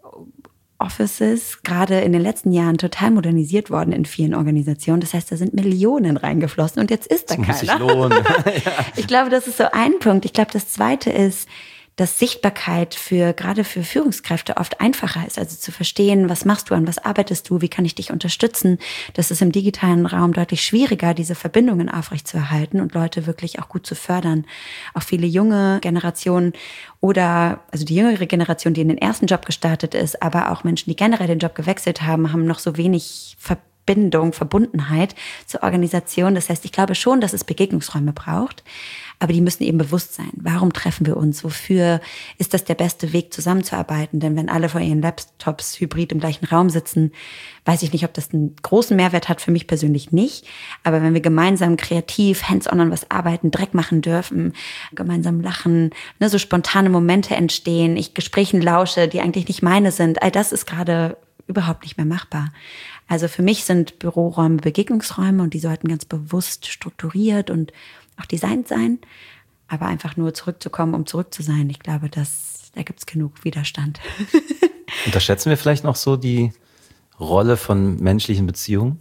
Offices gerade in den letzten Jahren total modernisiert worden in vielen Organisationen. Das heißt, da sind Millionen reingeflossen und jetzt ist da keiner. Das muss sich lohnen. Ich glaube, das ist so ein Punkt. Ich glaube, das zweite ist, dass Sichtbarkeit gerade für Führungskräfte oft einfacher ist. Also zu verstehen, was machst du, an was arbeitest du, wie kann ich dich unterstützen. Das ist im digitalen Raum deutlich schwieriger, diese Verbindungen aufrechtzuerhalten und Leute wirklich auch gut zu fördern. Auch viele junge Generationen also die jüngere Generation, die in den ersten Job gestartet ist, aber auch Menschen, die generell den Job gewechselt haben, haben noch so wenig Verbundenheit zur Organisation. Das heißt, ich glaube schon, dass es Begegnungsräume braucht. Aber die müssen eben bewusst sein. Warum treffen wir uns? Wofür ist das der beste Weg, zusammenzuarbeiten? Denn wenn alle vor ihren Laptops hybrid im gleichen Raum sitzen, weiß ich nicht, ob das einen großen Mehrwert hat, für mich persönlich nicht. Aber wenn wir gemeinsam kreativ, hands-on an was arbeiten, Dreck machen dürfen, gemeinsam lachen, so spontane Momente entstehen, ich Gesprächen lausche, die eigentlich nicht meine sind, all das ist gerade überhaupt nicht mehr machbar. Also für mich sind Büroräume Begegnungsräume und die sollten ganz bewusst strukturiert und auch designt sein, aber einfach nur zurückzukommen, um zurück zu sein. Ich glaube, da gibt es genug Widerstand. Unterschätzen wir vielleicht noch so die Rolle von menschlichen Beziehungen?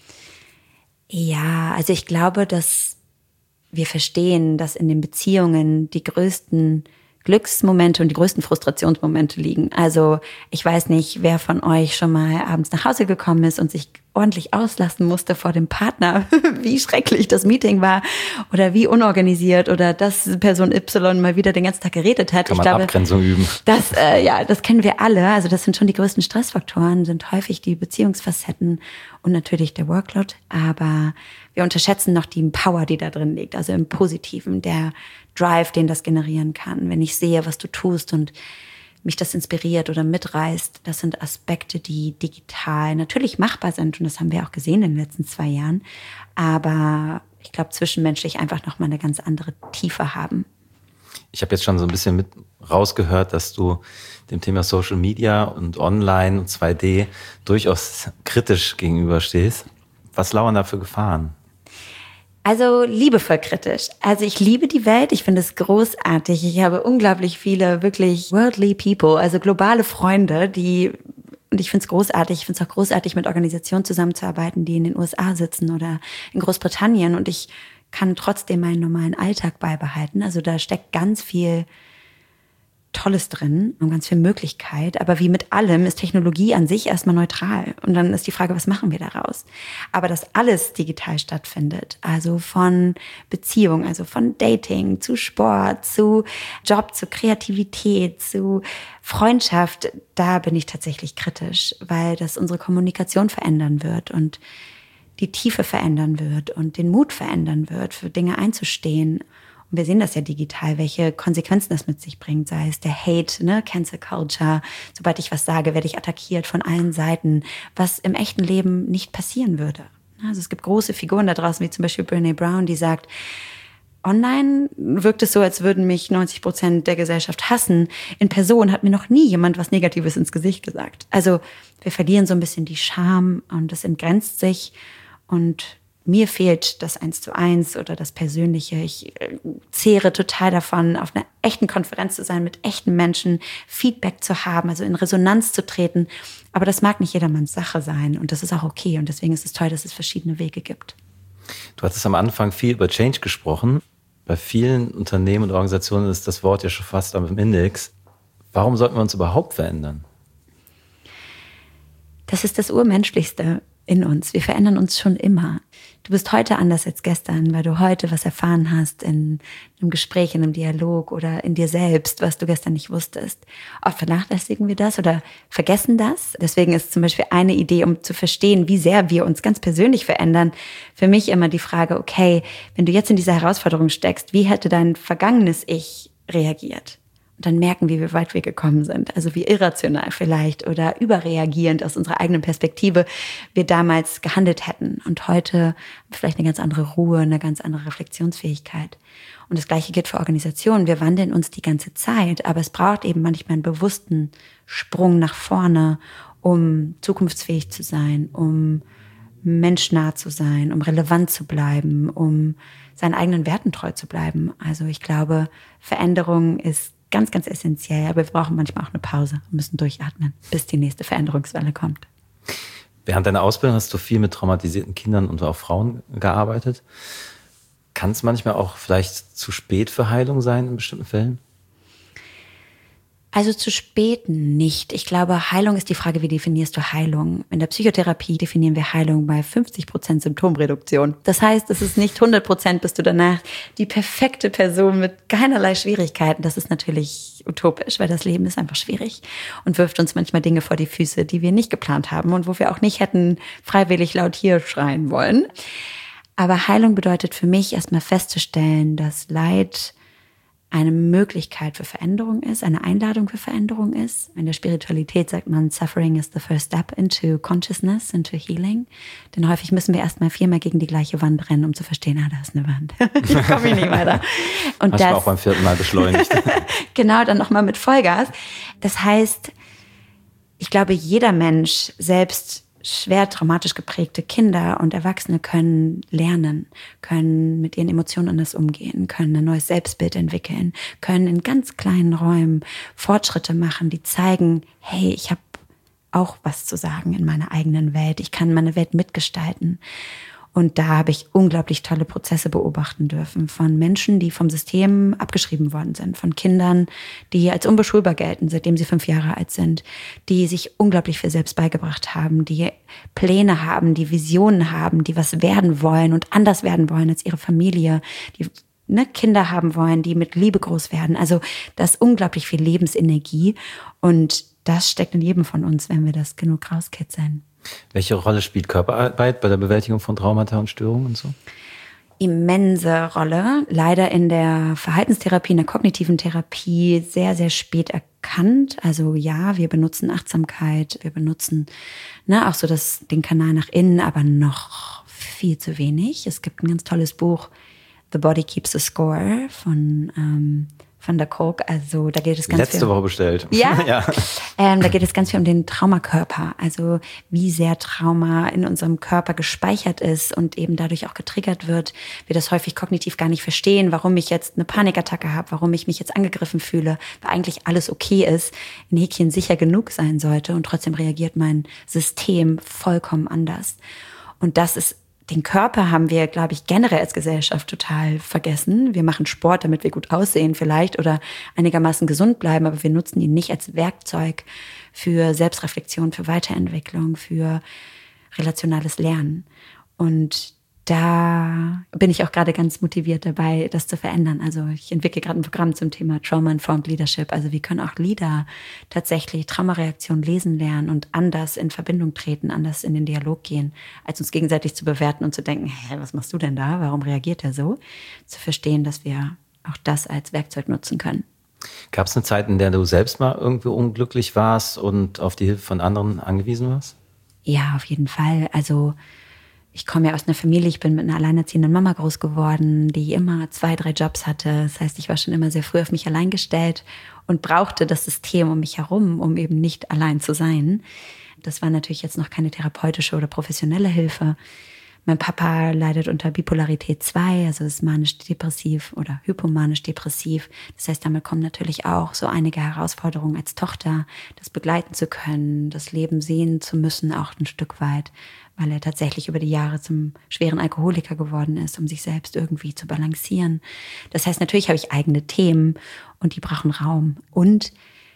Ja, also ich glaube, dass wir verstehen, dass in den Beziehungen die größten Glücksmomente und die größten Frustrationsmomente liegen. Also ich weiß nicht, wer von euch schon mal abends nach Hause gekommen ist und sich ordentlich auslassen musste vor dem Partner, wie schrecklich das Meeting war oder wie unorganisiert oder dass Person Y mal wieder den ganzen Tag geredet hat. Kann man Abgrenzung üben. Das kennen wir alle. Also das sind schon die größten Stressfaktoren, sind häufig die Beziehungsfacetten und natürlich der Workload. Aber wir unterschätzen noch die Power, die da drin liegt. Also im Positiven, der Drive, den das generieren kann. Wenn ich sehe, was du tust und mich das inspiriert oder mitreißt, das sind Aspekte, die digital natürlich machbar sind. Und das haben wir auch gesehen in den letzten 2 Jahren. Aber ich glaube, zwischenmenschlich einfach nochmal eine ganz andere Tiefe haben. Ich habe jetzt schon so ein bisschen mit rausgehört, dass du dem Thema Social Media und Online und 2D durchaus kritisch gegenüberstehst. Was lauern da für Gefahren? Also liebevoll kritisch. Also ich liebe die Welt, ich finde es großartig. Ich habe unglaublich viele wirklich worldly people, also globale Freunde, und ich finde es großartig. Ich finde es auch großartig, mit Organisationen zusammenzuarbeiten, die in den USA sitzen oder in Großbritannien. Und ich kann trotzdem meinen normalen Alltag beibehalten. Also da steckt ganz viel Tolles drin und ganz viel Möglichkeit. Aber wie mit allem ist Technologie an sich erstmal neutral. Und dann ist die Frage, was machen wir daraus? Aber dass alles digital stattfindet, also von Beziehung, also von Dating zu Sport, zu Job, zu Kreativität, zu Freundschaft, da bin ich tatsächlich kritisch, weil das unsere Kommunikation verändern wird und die Tiefe verändern wird und den Mut verändern wird, für Dinge einzustehen. Und wir sehen das ja digital, welche Konsequenzen das mit sich bringt, sei es der Hate, Cancel Culture. Sobald ich was sage, werde ich attackiert von allen Seiten, was im echten Leben nicht passieren würde. Also es gibt große Figuren da draußen, wie zum Beispiel Brené Brown, die sagt, online wirkt es so, als würden mich 90% der Gesellschaft hassen. In Person hat mir noch nie jemand was Negatives ins Gesicht gesagt. Also wir verlieren so ein bisschen die Scham und es entgrenzt sich. Und mir fehlt das 1:1 oder das Persönliche. Ich zehre total davon, auf einer echten Konferenz zu sein, mit echten Menschen Feedback zu haben, also in Resonanz zu treten. Aber das mag nicht jedermanns Sache sein und das ist auch okay. Und deswegen ist es toll, dass es verschiedene Wege gibt. Du hattest am Anfang viel über Change gesprochen. Bei vielen Unternehmen und Organisationen ist das Wort ja schon fast am Index. Warum sollten wir uns überhaupt verändern? Das ist das Urmenschlichste in uns. Wir verändern uns schon immer. Du bist heute anders als gestern, weil du heute was erfahren hast in einem Gespräch, in einem Dialog oder in dir selbst, was du gestern nicht wusstest. Oft vernachlässigen wir das oder vergessen das. Deswegen ist zum Beispiel eine Idee, um zu verstehen, wie sehr wir uns ganz persönlich verändern, für mich immer die Frage, okay, wenn du jetzt in dieser Herausforderung steckst, wie hätte dein vergangenes Ich reagiert? Und dann merken wir, wie weit wir gekommen sind. Also wie irrational vielleicht oder überreagierend aus unserer eigenen Perspektive wir damals gehandelt hätten. Und heute vielleicht eine ganz andere Ruhe, eine ganz andere Reflexionsfähigkeit. Und das Gleiche gilt für Organisationen. Wir wandeln uns die ganze Zeit, aber es braucht eben manchmal einen bewussten Sprung nach vorne, um zukunftsfähig zu sein, um menschnah zu sein, um relevant zu bleiben, um seinen eigenen Werten treu zu bleiben. Also ich glaube, Veränderung ist ganz, ganz essentiell, aber wir brauchen manchmal auch eine Pause und müssen durchatmen, bis die nächste Veränderungswelle kommt. Während deiner Ausbildung hast du viel mit traumatisierten Kindern und auch Frauen gearbeitet. Kann es manchmal auch vielleicht zu spät für Heilung sein in bestimmten Fällen? Also zu spät nicht. Ich glaube, Heilung ist die Frage, wie definierst du Heilung? In der Psychotherapie definieren wir Heilung bei 50% Symptomreduktion. Das heißt, es ist nicht 100%, bist du danach die perfekte Person mit keinerlei Schwierigkeiten. Das ist natürlich utopisch, weil das Leben ist einfach schwierig und wirft uns manchmal Dinge vor die Füße, die wir nicht geplant haben und wo wir auch nicht hätten freiwillig laut hier schreien wollen. Aber Heilung bedeutet für mich erstmal festzustellen, dass Leid eine Möglichkeit für Veränderung ist, eine Einladung für Veränderung ist. In der Spiritualität sagt man, Suffering is the first step into consciousness, into healing. Denn häufig müssen wir erstmal 4-mal gegen die gleiche Wand rennen, um zu verstehen, da ist eine Wand. Hier komme ich nicht weiter. Und hast du auch beim 4. Mal beschleunigt. Genau, dann nochmal mit Vollgas. Das heißt, ich glaube, jeder Mensch, selbst schwer traumatisch geprägte Kinder und Erwachsene können lernen, können mit ihren Emotionen anders umgehen, können ein neues Selbstbild entwickeln, können in ganz kleinen Räumen Fortschritte machen, die zeigen, hey, ich habe auch was zu sagen in meiner eigenen Welt, ich kann meine Welt mitgestalten. Und da habe ich unglaublich tolle Prozesse beobachten dürfen von Menschen, die vom System abgeschrieben worden sind, von Kindern, die als unbeschulbar gelten, seitdem sie 5 Jahre alt sind, die sich unglaublich viel selbst beigebracht haben, die Pläne haben, die Visionen haben, die was werden wollen und anders werden wollen als ihre Familie, die Kinder haben wollen, die mit Liebe groß werden. Also das ist unglaublich viel Lebensenergie und das steckt in jedem von uns, wenn wir das genug rauskitzeln. Welche Rolle spielt Körperarbeit bei der Bewältigung von Traumata und Störungen und so? Immense Rolle. Leider in der Verhaltenstherapie, in der kognitiven Therapie sehr, sehr spät erkannt. Also ja, wir benutzen Achtsamkeit, wir benutzen auch so den Kanal nach innen, aber noch viel zu wenig. Es gibt ein ganz tolles Buch, The Body Keeps the Score von der Kolk, also da geht es ganz Letzte Woche bestellt. Ja, ja. Da geht es ganz viel um den Traumakörper, also wie sehr Trauma in unserem Körper gespeichert ist und eben dadurch auch getriggert wird. Wir das häufig kognitiv gar nicht verstehen, warum ich jetzt eine Panikattacke habe, warum ich mich jetzt angegriffen fühle, weil eigentlich alles okay ist, ein Häkchen sicher genug sein sollte und trotzdem reagiert mein System vollkommen anders. Und das ist den Körper haben wir, glaube ich, generell als Gesellschaft total vergessen. Wir machen Sport, damit wir gut aussehen vielleicht oder einigermaßen gesund bleiben, aber wir nutzen ihn nicht als Werkzeug für Selbstreflexion, für Weiterentwicklung, für relationales Lernen. Und da bin ich auch gerade ganz motiviert dabei, das zu verändern. Also ich entwickle gerade ein Programm zum Thema Trauma-Informed Leadership. Also wie können auch Leader tatsächlich Traumareaktionen lesen lernen und anders in Verbindung treten, anders in den Dialog gehen, als uns gegenseitig zu bewerten und zu denken, hä, was machst du denn da? Warum reagiert er so? Zu verstehen, dass wir auch das als Werkzeug nutzen können. Gab es eine Zeit, in der du selbst mal irgendwie unglücklich warst und auf die Hilfe von anderen angewiesen warst? Ja, auf jeden Fall. Also ich komme ja aus einer Familie, ich bin mit einer alleinerziehenden Mama groß geworden, die immer 2, 3 Jobs hatte. Das heißt, ich war schon immer sehr früh auf mich allein gestellt und brauchte das System um mich herum, um eben nicht allein zu sein. Das war natürlich jetzt noch keine therapeutische oder professionelle Hilfe. Mein Papa leidet unter Bipolarität 2, also ist manisch-depressiv oder hypomanisch-depressiv. Das heißt, damit kommen natürlich auch so einige Herausforderungen als Tochter, das begleiten zu können, das Leben sehen zu müssen, auch ein Stück weit, weil er tatsächlich über die Jahre zum schweren Alkoholiker geworden ist, um sich selbst irgendwie zu balancieren. Das heißt, natürlich habe ich eigene Themen und die brauchen Raum. Und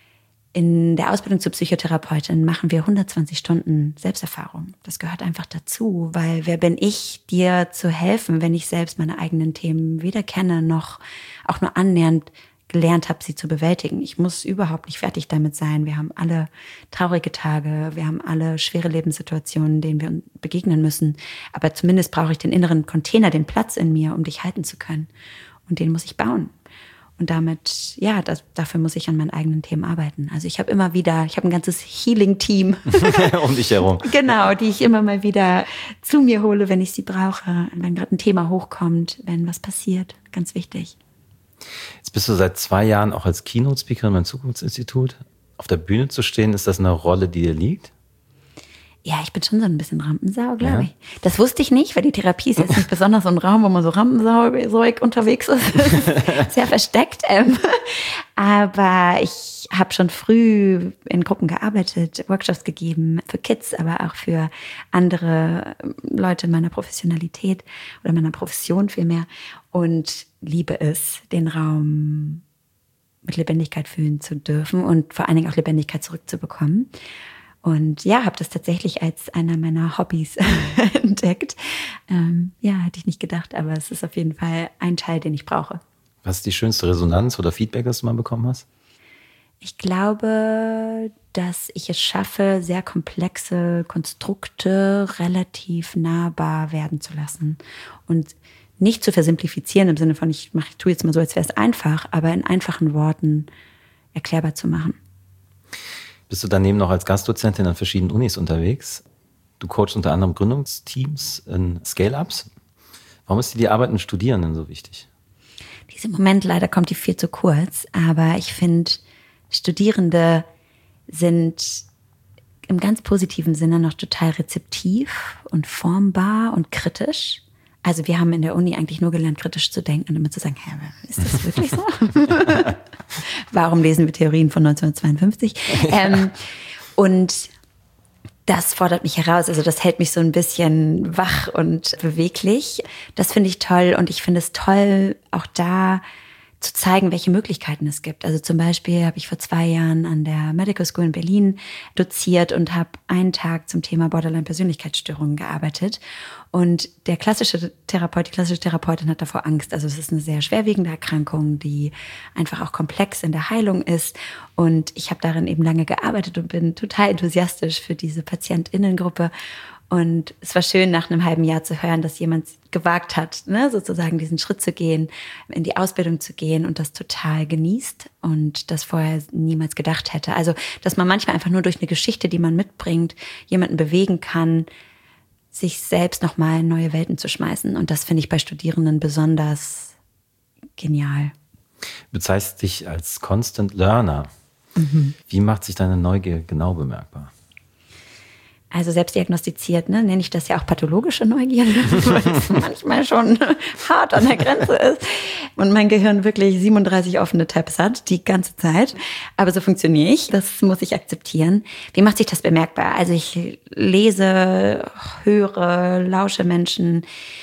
In der Ausbildung zur Psychotherapeutin machen wir 120 Stunden Selbsterfahrung. Das gehört einfach dazu, weil wer bin ich, dir zu helfen, wenn ich selbst meine eigenen Themen weder kenne noch auch nur annähernd gelernt habe, sie zu bewältigen. Ich muss überhaupt nicht fertig damit sein. Wir haben alle traurige Tage, wir haben alle schwere Lebenssituationen, denen wir begegnen müssen. Aber zumindest brauche ich den inneren Container, den Platz in mir, um dich halten zu können. Und den muss ich bauen. Und damit, ja, dafür muss ich an meinen eigenen Themen arbeiten. Also ich habe ein ganzes Healing-Team. Um dich herum. Genau, die ich immer mal wieder zu mir hole, wenn ich sie brauche. Wenn gerade ein Thema hochkommt, wenn was passiert. Ganz wichtig. Jetzt bist du seit 2 Jahren auch als Keynote-Speakerin beim Zukunftsinstitut. Auf der Bühne zu stehen, ist das eine Rolle, die dir liegt? Ja, ich bin schon so ein bisschen Rampensau, glaube ich. Das wusste ich nicht, weil die Therapie ist jetzt nicht besonders so ein Raum, wo man so rampensauig unterwegs ist. Sehr versteckt. Aber ich habe schon früh in Gruppen gearbeitet, Workshops gegeben für Kids, aber auch für andere Leute meiner Professionalität oder meiner Profession vielmehr. Und liebe es, den Raum mit Lebendigkeit fühlen zu dürfen und vor allen Dingen auch Lebendigkeit zurückzubekommen. Und ja, habe das tatsächlich als einer meiner Hobbys entdeckt. Hätte ich nicht gedacht, aber es ist auf jeden Fall ein Teil, den ich brauche. Was ist die schönste Resonanz oder Feedback, das du mal bekommen hast? Ich glaube, dass ich es schaffe, sehr komplexe Konstrukte relativ nahbar werden zu lassen. Und nicht zu versimplifizieren im Sinne von, ich tue jetzt mal so, als wäre es einfach, aber in einfachen Worten erklärbar zu machen. Bist du daneben noch als Gastdozentin an verschiedenen Unis unterwegs? Du coachst unter anderem Gründungsteams in Scale-Ups. Warum ist dir die Arbeit mit Studierenden so wichtig? Im Moment leider kommt die viel zu kurz, aber ich finde, Studierende sind im ganz positiven Sinne noch total rezeptiv und formbar und kritisch. Also wir haben in der Uni eigentlich nur gelernt, kritisch zu denken und immer zu sagen, ist das wirklich so? Warum lesen wir Theorien von 1952? Und das fordert mich heraus. Also das hält mich so ein bisschen wach und beweglich. Das finde ich toll und ich finde es toll, auch da zu zeigen, welche Möglichkeiten es gibt. Also zum Beispiel habe ich vor 2 Jahren an der Medical School in Berlin doziert und habe einen Tag zum Thema Borderline-Persönlichkeitsstörungen gearbeitet. Und die klassische Therapeutin hat davor Angst. Also es ist eine sehr schwerwiegende Erkrankung, die einfach auch komplex in der Heilung ist. Und ich habe darin eben lange gearbeitet und bin total enthusiastisch für diese PatientInnengruppe. Und es war schön, nach einem halben Jahr zu hören, dass jemand gewagt hat, sozusagen diesen Schritt zu gehen, in die Ausbildung zu gehen und das total genießt und das vorher niemals gedacht hätte. Also, dass man manchmal einfach nur durch eine Geschichte, die man mitbringt, jemanden bewegen kann, sich selbst nochmal in neue Welten zu schmeißen. Und das finde ich bei Studierenden besonders genial. Du bezeichnest dich als Constant Learner. Mhm. Wie macht sich deine Neugier genau bemerkbar? Also selbstdiagnostiziert, nenne ich das ja auch pathologische Neugierde, weil es manchmal schon hart an der Grenze ist und mein Gehirn wirklich 37 offene Tabs hat, die ganze Zeit. Aber so funktioniere ich, das muss ich akzeptieren. Wie macht sich das bemerkbar? Also ich lese, höre, lausche Menschen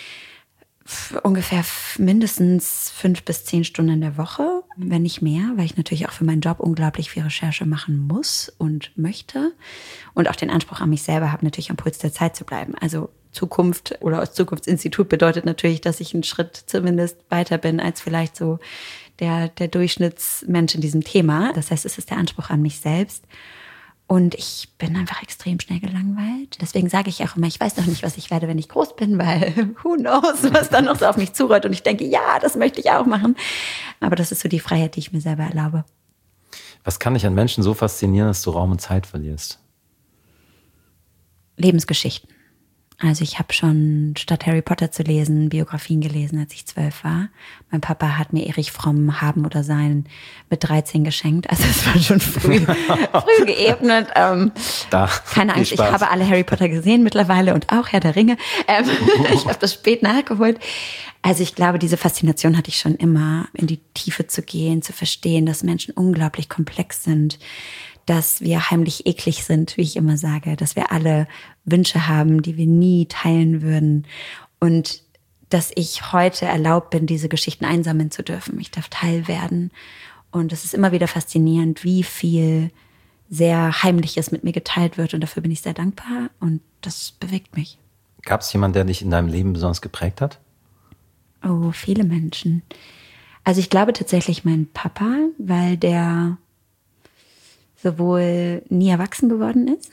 ungefähr mindestens 5 bis 10 Stunden in der Woche, wenn nicht mehr, weil ich natürlich auch für meinen Job unglaublich viel Recherche machen muss und möchte und auch den Anspruch an mich selber habe, natürlich am Puls der Zeit zu bleiben. Also Zukunft oder aus Zukunftsinstitut bedeutet natürlich, dass ich einen Schritt zumindest weiter bin als vielleicht so der Durchschnittsmensch in diesem Thema. Das heißt, es ist der Anspruch an mich selbst. Und ich bin einfach extrem schnell gelangweilt. Deswegen sage ich auch immer, ich weiß noch nicht, was ich werde, wenn ich groß bin, weil who knows, was dann noch so auf mich zurollt. Und ich denke, ja, das möchte ich auch machen. Aber das ist so die Freiheit, die ich mir selber erlaube. Was kann dich an Menschen so faszinieren, dass du Raum und Zeit verlierst? Lebensgeschichten. Also ich habe schon, statt Harry Potter zu lesen, Biografien gelesen, als ich 12 war. Mein Papa hat mir Erich Fromm Haben oder Sein mit 13 geschenkt. Also es war schon früh geebnet. Keine Angst, ich habe alle Harry Potter gesehen mittlerweile und auch Herr der Ringe. Ich habe das spät nachgeholt. Also ich glaube, diese Faszination hatte ich schon immer, in die Tiefe zu gehen, zu verstehen, dass Menschen unglaublich komplex sind, dass wir heimlich eklig sind, wie ich immer sage, dass wir alle Wünsche haben, die wir nie teilen würden und dass ich heute erlaubt bin, diese Geschichten einsammeln zu dürfen. Ich darf Teil werden und es ist immer wieder faszinierend, wie viel sehr Heimliches mit mir geteilt wird. Und dafür bin ich sehr dankbar und das bewegt mich. Gab es jemanden, der dich in deinem Leben besonders geprägt hat? Oh, viele Menschen. Also ich glaube tatsächlich mein Papa, weil der sowohl nie erwachsen geworden ist,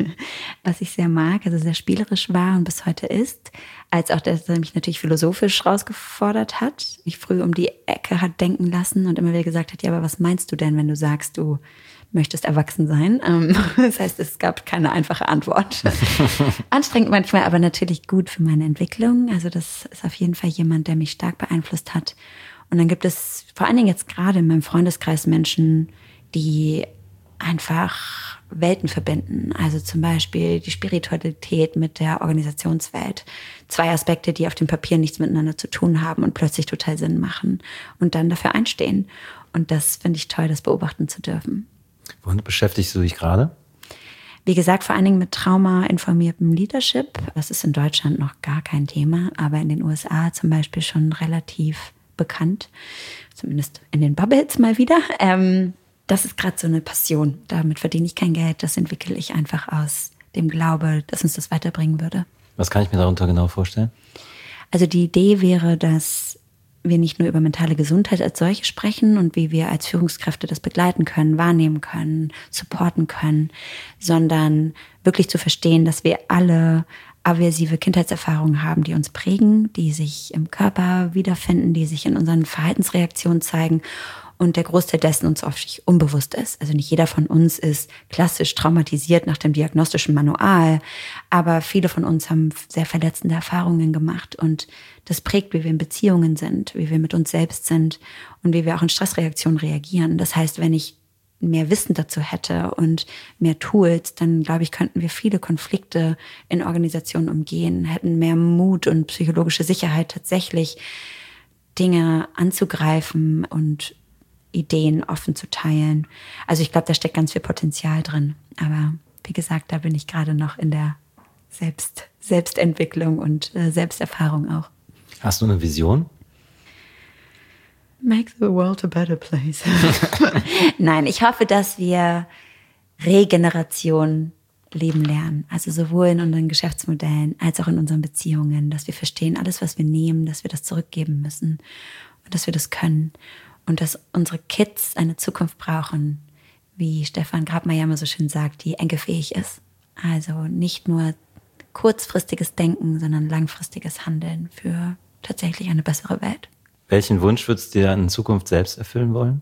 was ich sehr mag, also sehr spielerisch war und bis heute ist, als auch, dass er mich natürlich philosophisch rausgefordert hat, mich früh um die Ecke hat denken lassen und immer wieder gesagt hat, ja, aber was meinst du denn, wenn du sagst, du möchtest erwachsen sein? Das heißt, es gab keine einfache Antwort. Anstrengend manchmal, aber natürlich gut für meine Entwicklung. Also das ist auf jeden Fall jemand, der mich stark beeinflusst hat. Und dann gibt es vor allen Dingen jetzt gerade in meinem Freundeskreis Menschen, die einfach Welten verbinden. Also zum Beispiel die Spiritualität mit der Organisationswelt. 2 Aspekte, die auf dem Papier nichts miteinander zu tun haben und plötzlich total Sinn machen und dann dafür einstehen. Und das finde ich toll, das beobachten zu dürfen. Womit beschäftigst du dich gerade? Wie gesagt, vor allen Dingen mit traumainformiertem Leadership. Das ist in Deutschland noch gar kein Thema, aber in den USA zum Beispiel schon relativ bekannt. Zumindest in den Bubbles mal wieder. Das ist gerade so eine Passion. Damit verdiene ich kein Geld. Das entwickle ich einfach aus dem Glaube, dass uns das weiterbringen würde. Was kann ich mir darunter genau vorstellen? Also die Idee wäre, dass wir nicht nur über mentale Gesundheit als solche sprechen und wie wir als Führungskräfte das begleiten können, wahrnehmen können, supporten können, sondern wirklich zu verstehen, dass wir alle aversive Kindheitserfahrungen haben, die uns prägen, die sich im Körper wiederfinden, die sich in unseren Verhaltensreaktionen zeigen und der Großteil dessen uns oft unbewusst ist. Also nicht jeder von uns ist klassisch traumatisiert nach dem diagnostischen Manual, aber viele von uns haben sehr verletzende Erfahrungen gemacht und das prägt, wie wir in Beziehungen sind, wie wir mit uns selbst sind und wie wir auch in Stressreaktionen reagieren. Das heißt, wenn ich mehr Wissen dazu hätte und mehr Tools, dann glaube ich, könnten wir viele Konflikte in Organisationen umgehen, hätten mehr Mut und psychologische Sicherheit, tatsächlich Dinge anzugreifen und Ideen offen zu teilen. Also ich glaube, da steckt ganz viel Potenzial drin. Aber wie gesagt, da bin ich gerade noch in der Selbstentwicklung und Selbsterfahrung auch. Hast du eine Vision? Make the world a better place. Nein, ich hoffe, dass wir Regeneration leben lernen. Also sowohl in unseren Geschäftsmodellen als auch in unseren Beziehungen, dass wir verstehen, alles, was wir nehmen, dass wir das zurückgeben müssen und dass wir das können. Und dass unsere Kids eine Zukunft brauchen, wie Stefan Grabmaier immer so schön sagt, die enkelfähig ist. Also nicht nur kurzfristiges Denken, sondern langfristiges Handeln für tatsächlich eine bessere Welt. Welchen Wunsch würdest du dir in Zukunft selbst erfüllen wollen?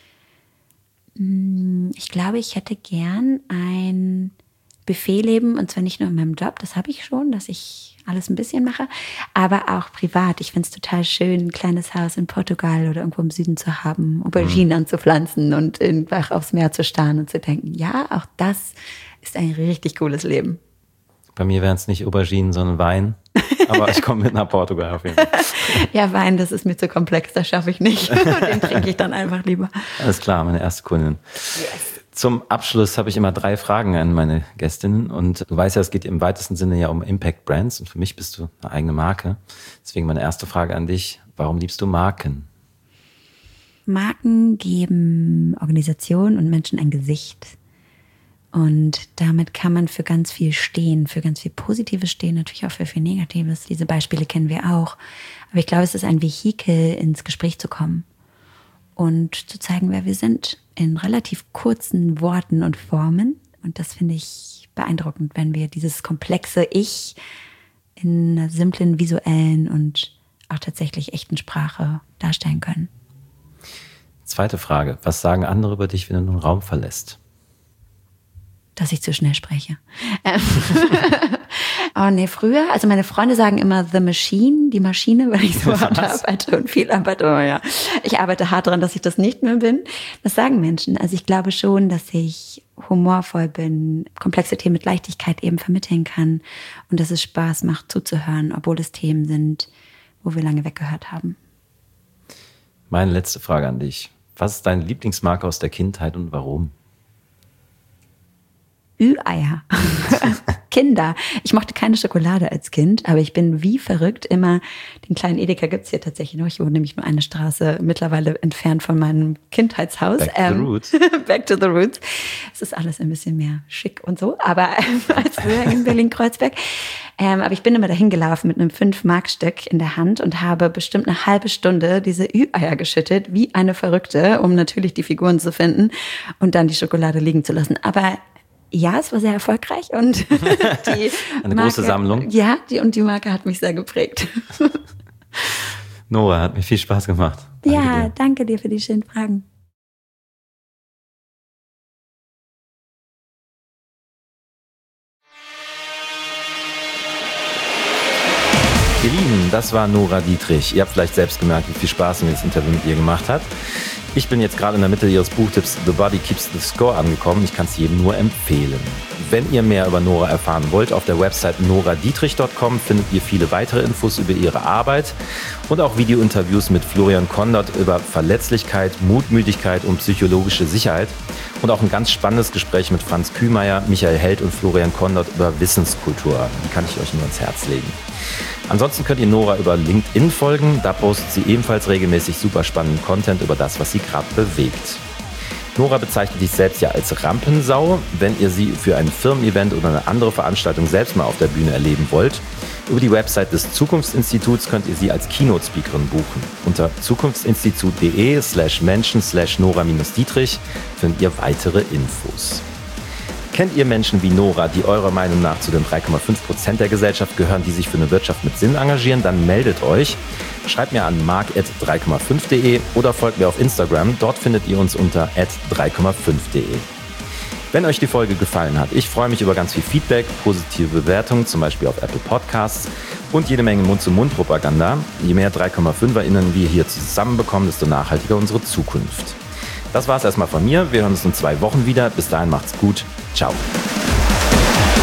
Ich glaube, ich hätte gern ein Buffetleben, und zwar nicht nur in meinem Job, das habe ich schon, dass ich alles ein bisschen mache, aber auch privat. Ich finde es total schön, ein kleines Haus in Portugal oder irgendwo im Süden zu haben, Auberginen anzupflanzen und einfach aufs Meer zu starren und zu denken, ja, auch das ist ein richtig cooles Leben. Bei mir wären es nicht Auberginen, sondern Wein. Aber ich komme mit nach Portugal auf jeden Fall. Ja, Wein, das ist mir zu komplex, das schaffe ich nicht. Den trinke ich dann einfach lieber. Alles klar, meine erste Kundin. Yes. Zum Abschluss habe ich immer 3 Fragen an meine Gästinnen. Und du weißt ja, es geht im weitesten Sinne ja um Impact Brands. Und für mich bist du eine eigene Marke. Deswegen meine erste Frage an dich. Warum liebst du Marken? Marken geben Organisationen und Menschen ein Gesicht. Und damit kann man für ganz viel stehen, für ganz viel Positives stehen, natürlich auch für viel Negatives. Diese Beispiele kennen wir auch. Aber ich glaube, es ist ein Vehikel, ins Gespräch zu kommen und zu zeigen, wer wir sind, in relativ kurzen Worten und Formen. Und das finde ich beeindruckend, wenn wir dieses komplexe Ich in einer simplen, visuellen und auch tatsächlich echten Sprache darstellen können. Zweite Frage. Was sagen andere über dich, wenn du einen Raum verlässt? Dass ich zu schnell spreche. Oh nee, früher, also meine Freunde sagen immer The Machine, die Maschine, weil ich so hart arbeite und viel arbeite. Oh ja, ich arbeite hart daran, dass ich das nicht mehr bin. Das sagen Menschen. Also ich glaube schon, dass ich humorvoll bin, komplexe Themen mit Leichtigkeit eben vermitteln kann und dass es Spaß macht zuzuhören, obwohl es Themen sind, wo wir lange weggehört haben. Meine letzte Frage an dich. Was ist deine Lieblingsmarke aus der Kindheit und warum? Ü-Eier. Kinder. Ich mochte keine Schokolade als Kind, aber ich bin wie verrückt immer, den kleinen Edeka gibt's hier tatsächlich noch. Ich wohne nämlich nur eine Straße mittlerweile entfernt von meinem Kindheitshaus. Back to the roots. Back to the roots. Es ist alles ein bisschen mehr schick und so, aber als früher in Berlin-Kreuzberg. Aber ich bin immer dahin gelaufen mit einem 5-Mark-Stück in der Hand und habe bestimmt eine halbe Stunde diese Ü-Eier geschüttet, wie eine Verrückte, um natürlich die Figuren zu finden und dann die Schokolade liegen zu lassen. Aber ja, es war sehr erfolgreich und die eine Marke, große Sammlung. Ja, die Marke hat mich sehr geprägt. Nora, hat mir viel Spaß gemacht. Danke dir für die schönen Fragen. Ihr Lieben, das war Nora Dietrich. Ihr habt vielleicht selbst gemerkt, wie viel Spaß mir das Interview mit ihr gemacht hat. Ich bin jetzt gerade in der Mitte ihres Buchtipps The Body Keeps the Score angekommen. Ich kann es jedem nur empfehlen. Wenn ihr mehr über Nora erfahren wollt, auf der Website noradietrich.com findet ihr viele weitere Infos über ihre Arbeit und auch Videointerviews mit Florian Kondert über Verletzlichkeit, Mutmüdigkeit und psychologische Sicherheit und auch ein ganz spannendes Gespräch mit Franz Kühmeier, Michael Held und Florian Kondert über Wissenskultur. Die kann ich euch nur ans Herz legen. Ansonsten könnt ihr Nora über LinkedIn folgen. Da postet sie ebenfalls regelmäßig super spannenden Content über das, was sie gerade bewegt. Nora bezeichnet sich selbst ja als Rampensau. Wenn ihr sie für ein Firmen-Event oder eine andere Veranstaltung selbst mal auf der Bühne erleben wollt, über die Website des Zukunftsinstituts könnt ihr sie als Keynote-Speakerin buchen. Unter zukunftsinstitut.de/menschen/Nora-Dietrich findet ihr weitere Infos. Kennt ihr Menschen wie Nora, die eurer Meinung nach zu den 3,5% der Gesellschaft gehören, die sich für eine Wirtschaft mit Sinn engagieren? Dann meldet euch. Schreibt mir an mark@3,5.de oder folgt mir auf Instagram. Dort findet ihr uns unter @3,5.de. Wenn euch die Folge gefallen hat, ich freue mich über ganz viel Feedback, positive Bewertungen, zum Beispiel auf Apple Podcasts und jede Menge Mund-zu-Mund-Propaganda. Je mehr 3,5erInnen wir hier zusammenbekommen, desto nachhaltiger unsere Zukunft. Das war's erstmal von mir. Wir hören uns in 2 Wochen wieder. Bis dahin macht's gut. Ciao.